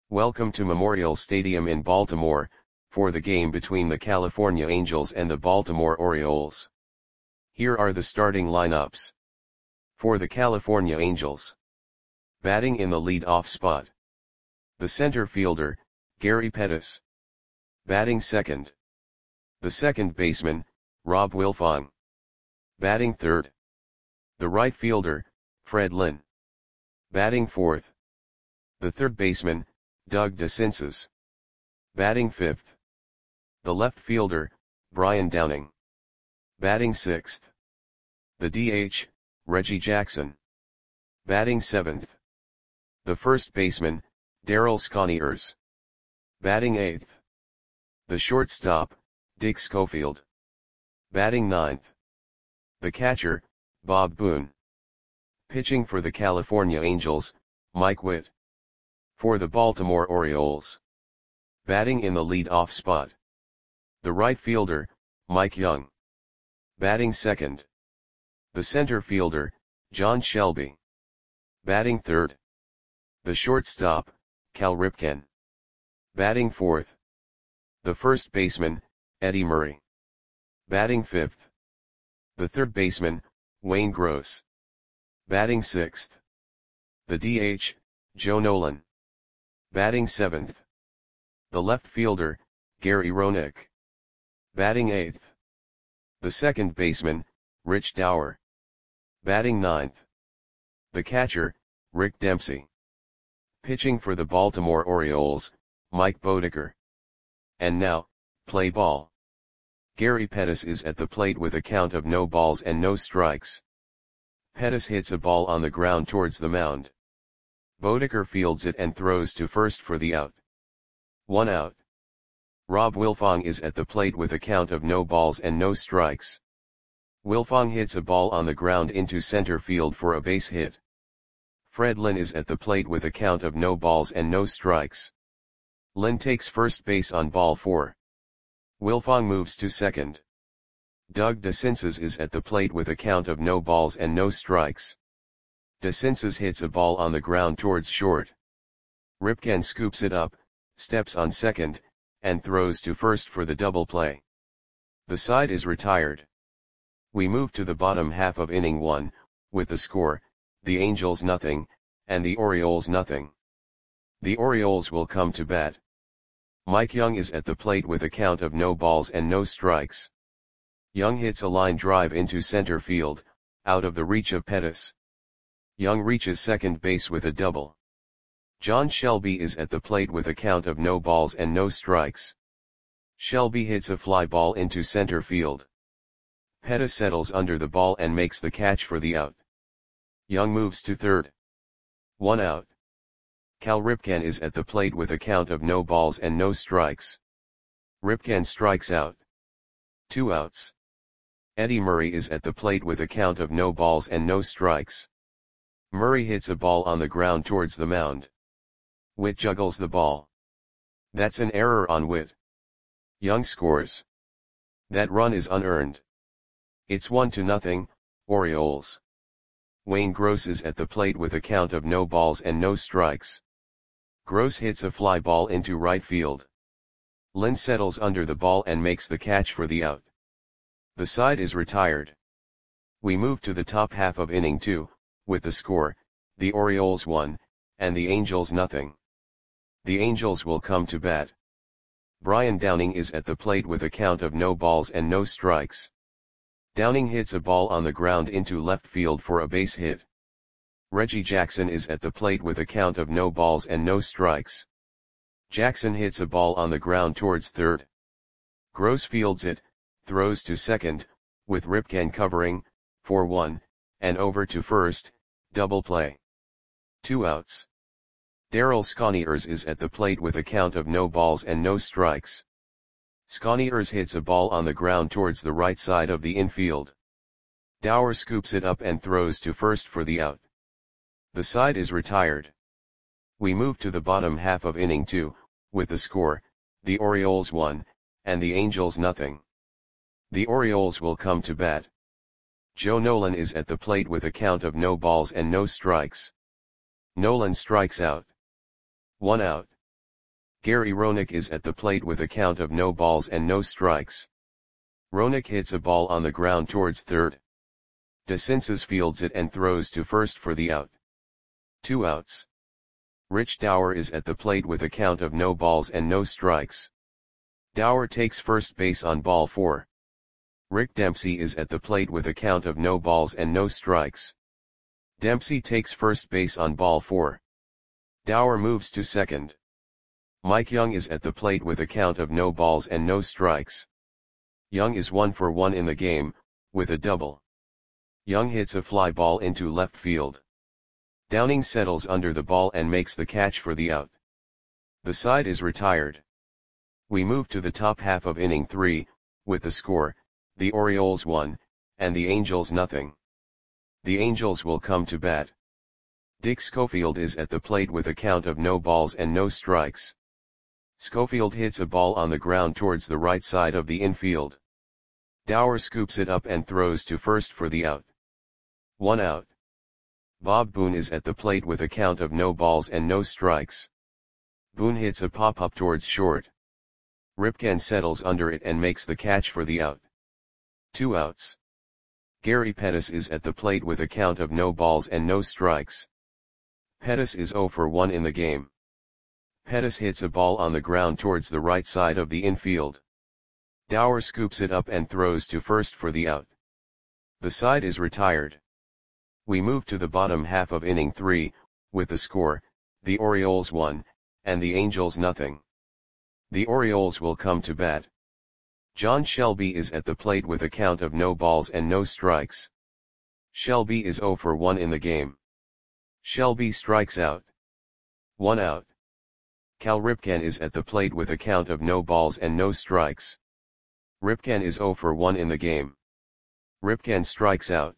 Welcome to Memorial Stadium in Baltimore, for the game between the California Angels and the Baltimore Orioles. Here are the starting lineups. For the California Angels. Batting in the lead-off spot. The center fielder, Gary Pettis. Batting second. The second baseman, Rob Wilfong. Batting third. The right fielder, Fred Lynn. Batting fourth. The third baseman, Doug DeCinces. Batting fifth. The left fielder, Brian Downing. Batting sixth. The DH, Reggie Jackson. Batting seventh. The first baseman, Darryl Sconiers. Batting eighth. The shortstop, Dick Schofield. Batting ninth. The catcher, Bob Boone. Pitching for the California Angels, Mike Witt. For the Baltimore Orioles. Batting in the lead-off spot. The right fielder, Mike Young. Batting second. The center fielder, John Shelby. Batting third. The shortstop, Cal Ripken. Batting fourth. The first baseman, Eddie Murray. Batting fifth. The third baseman, Wayne Gross. Batting sixth. The DH, Joe Nolan. Batting seventh. The left fielder, Gary Roenick. Batting eighth. The second baseman, Rich Dower. Batting ninth. The catcher, Rick Dempsey. Pitching for the Baltimore Orioles, Mike Boddicker. And now, play ball. Gary Pettis is at the plate with a count of no balls and no strikes. Pettis hits a ball on the ground towards the mound. Boddicker fields it and throws to first for the out. 1 out. Rob Wilfong is at the plate with a count of no balls and no strikes. Wilfong hits a ball on the ground into center field for a base hit. Fred Lynn is at the plate with a count of no balls and no strikes. Lynn takes first base on ball 4. Wilfong moves to second. Doug DeCinces is at the plate with a count of no balls and no strikes. DeCinces hits a ball on the ground towards short. Ripken scoops it up, steps on second, and throws to first for the double play. The side is retired. We move to the bottom half of inning 1, with the score, the Angels nothing, and the Orioles nothing. The Orioles will come to bat. Mike Young is at the plate with a count of no balls and no strikes. Young hits a line drive into center field, out of the reach of Pettis. Young reaches second base with a double. John Shelby is at the plate with a count of no balls and no strikes. Shelby hits a fly ball into center field. Pettis settles under the ball and makes the catch for the out. Young moves to third. 1 out. Cal Ripken is at the plate with a count of no balls and no strikes. Ripken strikes out. 2 outs. Eddie Murray is at the plate with a count of no balls and no strikes. Murray hits a ball on the ground towards the mound. Witt juggles the ball. That's an error on Witt. Young scores. That run is unearned. It's 1-0, Orioles. Wayne Gross is at the plate with a count of no balls and no strikes. Gross hits a fly ball into right field. Lynn settles under the ball and makes the catch for the out. The side is retired. We move to the top half of inning 2, with the score, the Orioles 1, and the Angels nothing. The Angels will come to bat. Brian Downing is at the plate with a count of no balls and no strikes. Downing hits a ball on the ground into left field for a base hit. Reggie Jackson is at the plate with a count of no balls and no strikes. Jackson hits a ball on the ground towards third. Gross fields it, throws to second, with Ripken covering, for 1, and over to first, double play. 2 outs. Darryl Sconiers is at the plate with a count of no balls and no strikes. Sconiers hits a ball on the ground towards the right side of the infield. Dower scoops it up and throws to first for the out. The side is retired. We move to the bottom half of inning 2, with the score, the Orioles 1, and the Angels nothing. The Orioles will come to bat. Joe Nolan is at the plate with a count of no balls and no strikes. Nolan strikes out. 1 out. Gary Roenick is at the plate with a count of no balls and no strikes. Roenick hits a ball on the ground towards third. DeCinces fields it and throws to first for the out. 2 outs. Rich Dauer is at the plate with a count of no balls and no strikes. Dauer takes first base on ball 4. Rick Dempsey is at the plate with a count of no balls and no strikes. Dempsey takes first base on ball 4. Dauer moves to second. Mike Young is at the plate with a count of no balls and no strikes. Young is 1 for 1 in the game, with a double. Young hits a fly ball into left field. Downing settles under the ball and makes the catch for the out. The side is retired. We move to the top half of inning 3, with the score, the Orioles 1, and the Angels nothing. The Angels will come to bat. Dick Schofield is at the plate with a count of no balls and no strikes. Schofield hits a ball on the ground towards the right side of the infield. Dauer scoops it up and throws to first for the out. 1 out. Bob Boone is at the plate with a count of no balls and no strikes. Boone hits a pop-up towards short. Ripken settles under it and makes the catch for the out. 2 outs. Gary Pettis is at the plate with a count of no balls and no strikes. Pettis is 0 for 1 in the game. Pettis hits a ball on the ground towards the right side of the infield. Dauer scoops it up and throws to first for the out. The side is retired. We move to the bottom half of inning 3, with the score, the Orioles 1, and the Angels nothing. The Orioles will come to bat. John Shelby is at the plate with a count of no balls and no strikes. Shelby is 0 for 1 in the game. Shelby strikes out. 1 out. Cal Ripken is at the plate with a count of no balls and no strikes. Ripken is 0 for 1 in the game. Ripken strikes out.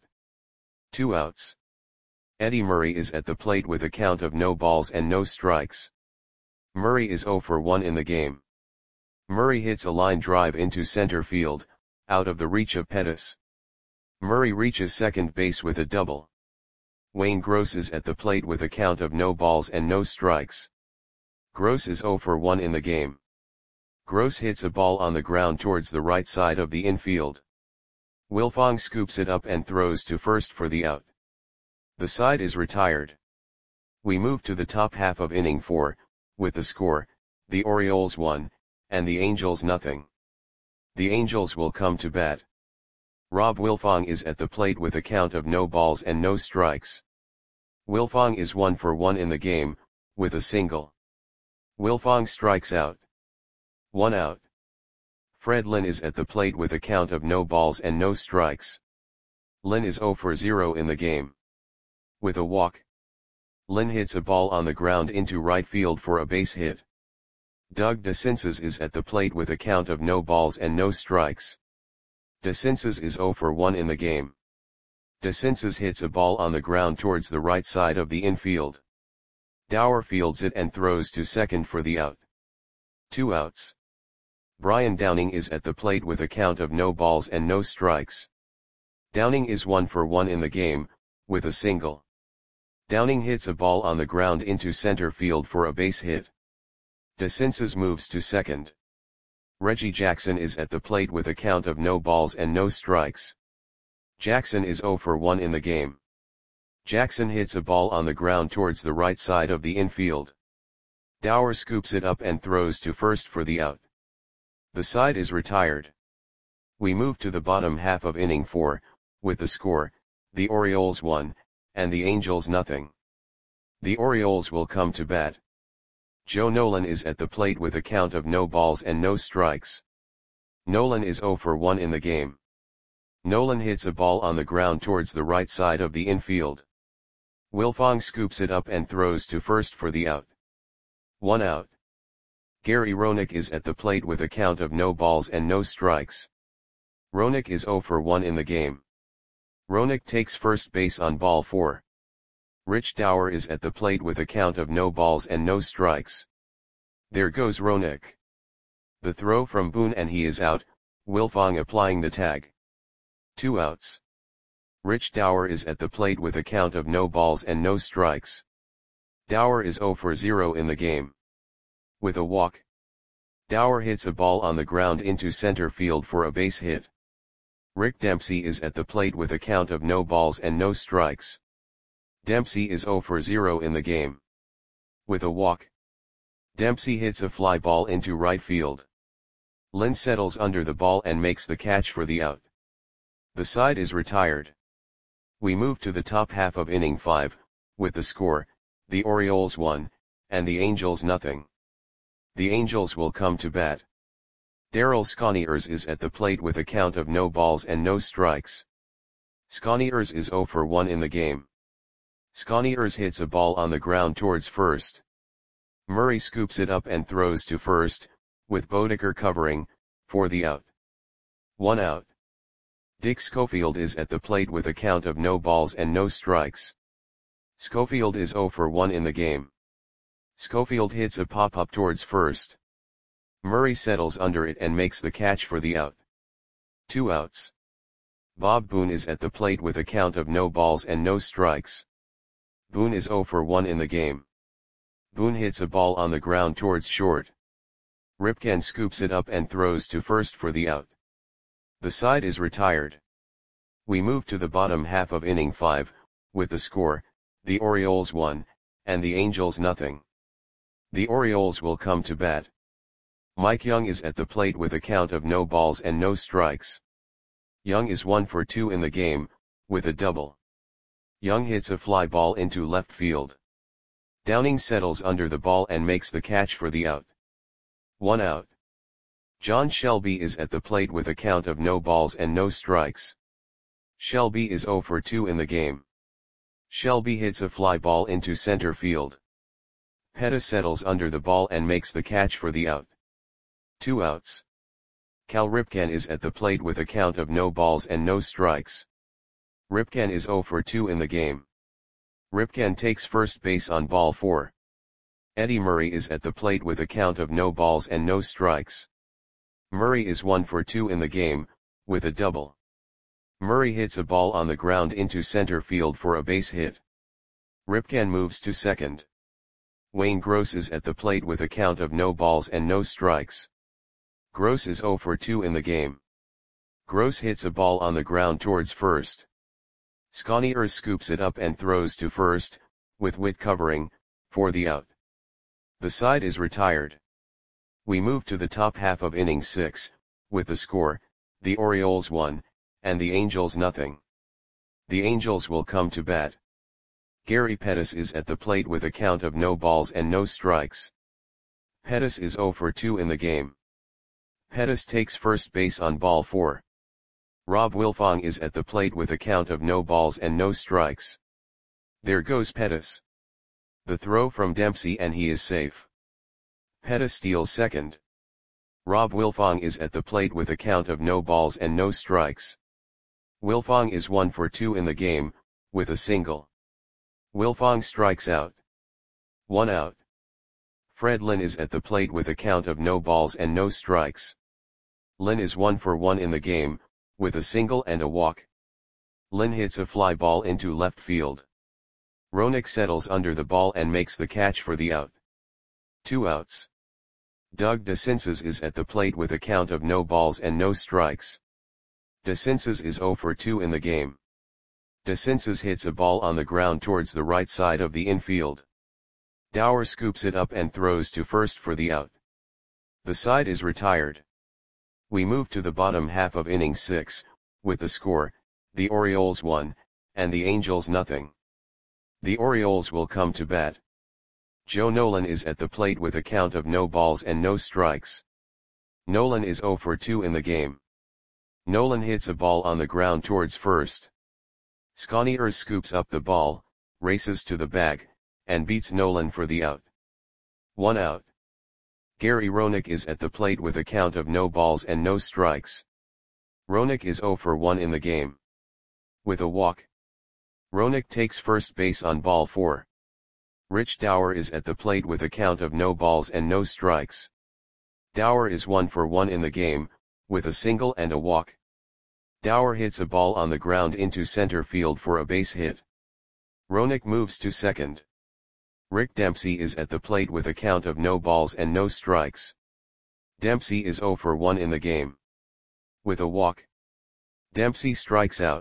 2 outs. Eddie Murray is at the plate with a count of no balls and no strikes. Murray is 0 for 1 in the game. Murray hits a line drive into center field, out of the reach of Pettis. Murray reaches second base with a double. Wayne Gross is at the plate with a count of no balls and no strikes. Gross is 0 for 1 in the game. Gross hits a ball on the ground towards the right side of the infield. Wilfong scoops it up and throws to first for the out. The side is retired. We move to the top half of inning 4, with the score, the Orioles 1, and the Angels nothing. The Angels will come to bat. Rob Wilfong is at the plate with a count of no balls and no strikes. Wilfong is 1 for 1 in the game, with a single. Wilfong strikes out. 1 out. Fred Lynn is at the plate with a count of no balls and no strikes. Lynn is 0 for 0 in the game. With a walk. Lynn hits a ball on the ground into right field for a base hit. Doug DeCinces is at the plate with a count of no balls and no strikes. DeCinces is 0 for 1 in the game. DeCinces hits a ball on the ground towards the right side of the infield. Dauer fields it and throws to second for the out. 2 outs. Brian Downing is at the plate with a count of no balls and no strikes. Downing is 1 for 1 in the game, with a single. Downing hits a ball on the ground into center field for a base hit. DeCinces moves to second. Reggie Jackson is at the plate with a count of no balls and no strikes. Jackson is 0 for 1 in the game. Jackson hits a ball on the ground towards the right side of the infield. Dauer scoops it up and throws to first for the out. The side is retired. We move to the bottom half of inning 4, with the score, the Orioles 1, and the Angels nothing. The Orioles will come to bat. Joe Nolan is at the plate with a count of no balls and no strikes. Nolan is 0 for 1 in the game. Nolan hits a ball on the ground towards the right side of the infield. Wilfong scoops it up and throws to first for the out. 1 out. Gary Roenick is at the plate with a count of no balls and no strikes. Roenick is 0 for 1 in the game. Roenick takes first base on ball 4. Rich Dauer is at the plate with a count of no balls and no strikes. There goes Roenick. The throw from Boone and he is out, Wilfong applying the tag. 2 outs. Rich Dauer is at the plate with a count of no balls and no strikes. Dauer is 0 for 0 in the game. with a walk. Dower hits a ball on the ground into center field for a base hit. Rick Dempsey is at the plate with a count of no balls and no strikes. Dempsey is 0 for 0 in the game. With a walk. Dempsey hits a fly ball into right field. Lynn settles under the ball and makes the catch for the out. The side is retired. We move to the top half of inning 5, with the score, the Orioles 1, and the Angels nothing. The Angels will come to bat. Darryl Sconiers is at the plate with a count of no balls and no strikes. Sconiers is 0 for 1 in the game. Sconiers hits a ball on the ground towards first. Murray scoops it up and throws to first, with Bodeker covering, for the out. 1 out. Dick Schofield is at the plate with a count of no balls and no strikes. Schofield is 0 for 1 in the game. Schofield hits a pop-up towards first. Murray settles under it and makes the catch for the out. 2 outs. Bob Boone is at the plate with a count of no balls and no strikes. Boone is 0 for 1 in the game. Boone hits a ball on the ground towards short. Ripken scoops it up and throws to first for the out. The side is retired. We move to the bottom half of inning 5, with the score, the Orioles 1, and the Angels nothing. The Orioles will come to bat. Mike Young is at the plate with a count of no balls and no strikes. Young is 1 for 2 in the game, with a double. Young hits a fly ball into left field. Downing settles under the ball and makes the catch for the out. 1 out. John Shelby is at the plate with a count of no balls and no strikes. Shelby is 0 for 2 in the game. Shelby hits a fly ball into center field. Pettis settles under the ball and makes the catch for the out. 2 outs. Cal Ripken is at the plate with a count of no balls and no strikes. Ripken is 0 for 2 in the game. Ripken takes first base on ball 4. Eddie Murray is at the plate with a count of no balls and no strikes. Murray is 1 for 2 in the game, with a double. Murray hits a ball on the ground into center field for a base hit. Ripken moves to second. Wayne Gross is at the plate with a count of no balls and no strikes. Gross is 0 for 2 in the game. Gross hits a ball on the ground towards first. Sconiers scoops it up and throws to first, with Witt covering, for the out. The side is retired. We move to the top half of inning 6, with the score, the Orioles 1, and the Angels nothing. The Angels will come to bat. Gary Pettis is at the plate with a count of no balls and no strikes. Pettis is 0 for 2 in the game. Pettis takes first base on ball 4. Rob Wilfong is at the plate with a count of no balls and no strikes. There goes Pettis. The throw from Dempsey and he is safe. Pettis steals second. Rob Wilfong is at the plate with a count of no balls and no strikes. Wilfong is 1 for 2 in the game, with a single. Wilfong strikes out. 1 out. Fred Lynn is at the plate with a count of no balls and no strikes. Lynn is 1 for 1 in the game, with a single and a walk. Lynn hits a fly ball into left field. Roenick settles under the ball and makes the catch for the out. 2 outs. Doug DeCinces is at the plate with a count of no balls and no strikes. DeCinces is 0 for 2 in the game. DeCinces hits a ball on the ground towards the right side of the infield. Dower scoops it up and throws to first for the out. The side is retired. We move to the bottom half of inning 6, with the score, the Orioles 1, and the Angels nothing. The Orioles will come to bat. Joe Nolan is at the plate with a count of no balls and no strikes. Nolan is 0 for 2 in the game. Nolan hits a ball on the ground towards first. Sconiers scoops up the ball, races to the bag, and beats Nolan for the out. 1 out. Gary Roenick is at the plate with a count of no balls and no strikes. Roenick is 0 for 1 in the game. With a walk. Roenick takes first base on ball 4. Rich Dower is at the plate with a count of no balls and no strikes. Dower is 1 for 1 in the game, with a single and a walk. Dower hits a ball on the ground into center field for a base hit. Roenick moves to second. Rick Dempsey is at the plate with a count of no balls and no strikes. Dempsey is 0 for 1 in the game. With a walk, Dempsey strikes out.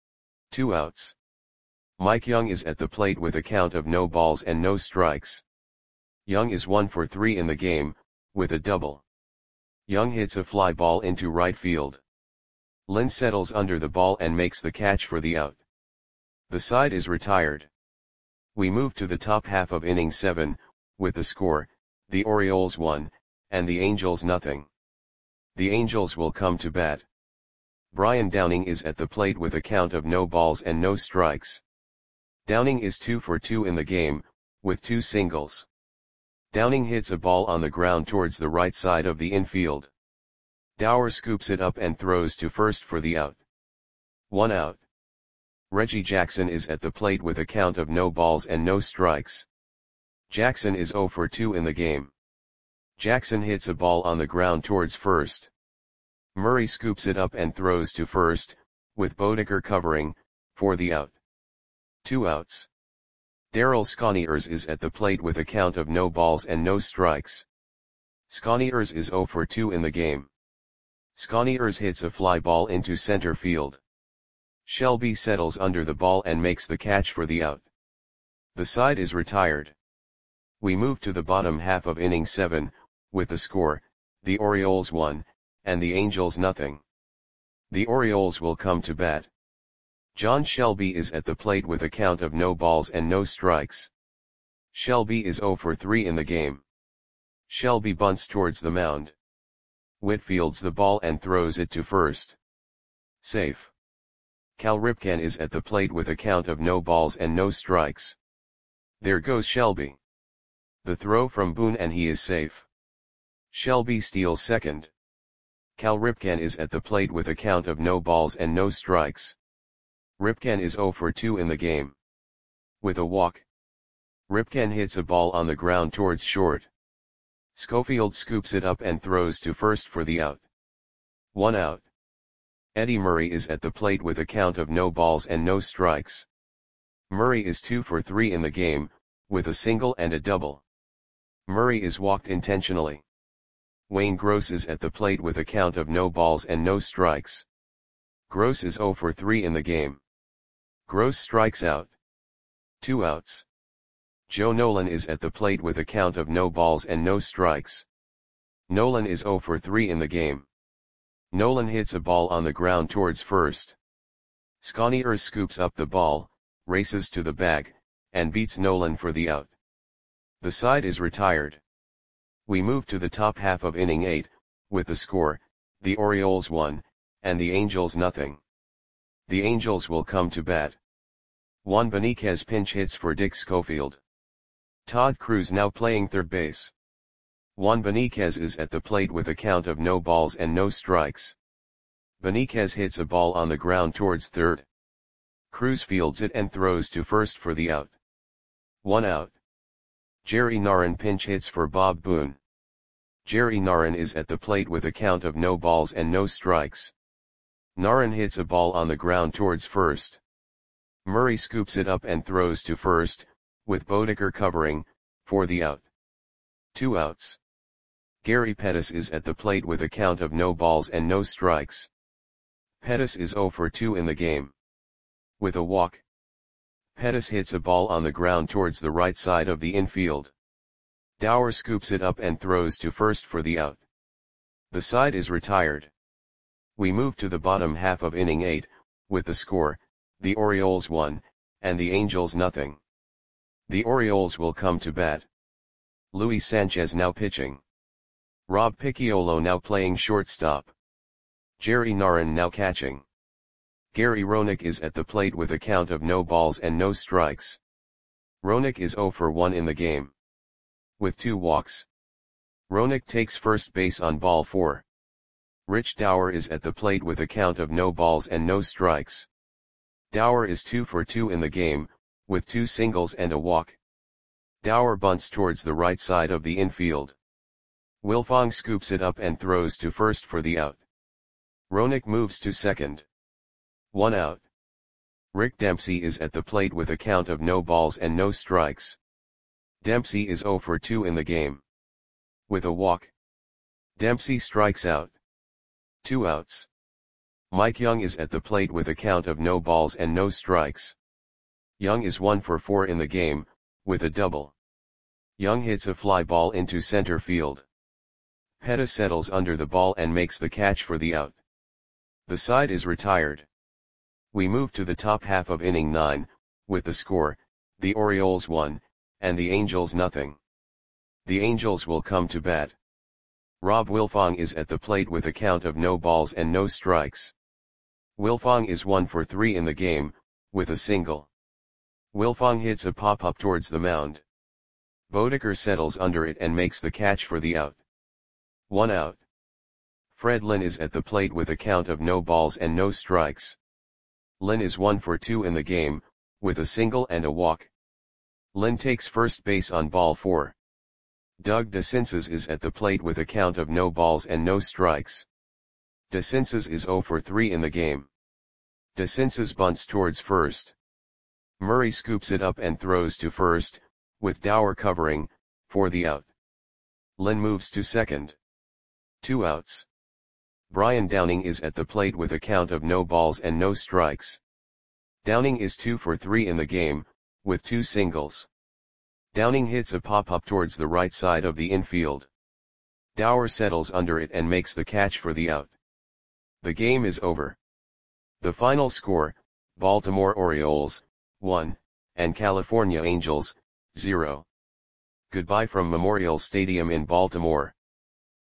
2 outs. Mike Young is at the plate with a count of no balls and no strikes. Young is 1 for 3 in the game, with a double. Young hits a fly ball into right field. Lynn settles under the ball and makes the catch for the out. The side is retired. We move to the top half of inning 7, with the score, the Orioles 1, and the Angels nothing. The Angels will come to bat. Brian Downing is at the plate with a count of no balls and no strikes. Downing is 2 for 2 in the game, with 2 singles. Downing hits a ball on the ground towards the right side of the infield. Dower scoops it up and throws to first for the out. 1 out. Reggie Jackson is at the plate with a count of no balls and no strikes. Jackson is 0 for 2 in the game. Jackson hits a ball on the ground towards first. Murray scoops it up and throws to first, with Bodeker covering, for the out. 2 outs. Darryl Sconiers is at the plate with a count of no balls and no strikes. Sconiers is 0 for 2 in the game. Sconiers hits a fly ball into center field. Shelby settles under the ball and makes the catch for the out. The side is retired. We move to the bottom half of inning 7, with the score, the Orioles 1, and the Angels nothing. The Orioles will come to bat. John Shelby is at the plate with a count of no balls and no strikes. Shelby is 0 for 3 in the game. Shelby bunts towards the mound. Whitfields the ball and throws it to first. Safe. Cal Ripken is at the plate with a count of no balls and no strikes. There goes Shelby. The throw from Boone and he is safe. Shelby steals second. Cal Ripken is at the plate with a count of no balls and no strikes. Ripken is 0 for 2 in the game. With a walk, Ripken hits a ball on the ground towards short. Schofield scoops it up and throws to first for the out. 1 out. Eddie Murray is at the plate with a count of no balls and no strikes. Murray is 2 for 3 in the game, with a single and a double. Murray is walked intentionally. Wayne Gross is at the plate with a count of no balls and no strikes. Gross is 0 for 3 in the game. Gross strikes out. 2 outs. Joe Nolan is at the plate with a count of no balls and no strikes. Nolan is 0 for 3 in the game. Nolan hits a ball on the ground towards first. Sconiers scoops up the ball, races to the bag, and beats Nolan for the out. The side is retired. We move to the top half of inning 8, with the score, the Orioles 1, and the Angels nothing. The Angels will come to bat. Juan Beniquez pinch hits for Dick Schofield. Todd Cruz now playing third base. Juan Beniquez is at the plate with a count of no balls and no strikes. Beniquez hits a ball on the ground towards third. Cruz fields it and throws to first for the out. 1 out. Jerry Narron pinch hits for Bob Boone. Jerry Narron is at the plate with a count of no balls and no strikes. Narron hits a ball on the ground towards first. Murray scoops it up and throws to first, with Bodeker covering, for the out. 2 outs. Gary Pettis is at the plate with a count of no balls and no strikes. Pettis is 0 for 2 in the game. With a walk, Pettis hits a ball on the ground towards the right side of the infield. Dower scoops it up and throws to first for the out. The side is retired. We move to the bottom half of inning 8, with the score, the Orioles 1, and the Angels nothing. The Orioles will come to bat. Luis Sanchez now pitching. Rob Picciolo now playing shortstop. Jerry Narron now catching. Gary Roenick is at the plate with a count of no balls and no strikes. Roenick is 0 for 1 in the game. With 2 walks, Roenick takes first base on ball 4. Rich Dower is at the plate with a count of no balls and no strikes. Dower is 2 for 2 in the game, with 2 singles and a walk. Dower bunts towards the right side of the infield. Wilfong scoops it up and throws to first for the out. Roenick moves to second. 1 out. Rick Dempsey is at the plate with a count of no balls and no strikes. Dempsey is 0 for 2 in the game. With a walk, Dempsey strikes out. 2 outs. Mike Young is at the plate with a count of no balls and no strikes. Young is 1 for 4 in the game, with a double. Young hits a fly ball into center field. Peta settles under the ball and makes the catch for the out. The side is retired. We move to the top half of inning 9, with the score, the Orioles 1, and the Angels nothing. The Angels will come to bat. Rob Wilfong is at the plate with a count of no balls and no strikes. Wilfong is 1 for 3 in the game, with a single. Wilfong hits a pop-up towards the mound. Bodeker settles under it and makes the catch for the out. 1 out. Fred Lynn is at the plate with a count of no balls and no strikes. Lynn is 1 for 2 in the game, with a single and a walk. Lynn takes first base on ball 4. Doug DeCinces is at the plate with a count of no balls and no strikes. DeCinces is 0 for 3 in the game. DeCinces bunts towards first. Murray scoops it up and throws to first, with Dower covering, for the out. Lynn moves to second. 2 outs. Brian Downing is at the plate with a count of no balls and no strikes. Downing is 2 for 3 in the game, with 2 singles. Downing hits a pop-up towards the right side of the infield. Dower settles under it and makes the catch for the out. The game is over. The final score, Baltimore Orioles, 1, and California Angels, 0. Goodbye from Memorial Stadium in Baltimore.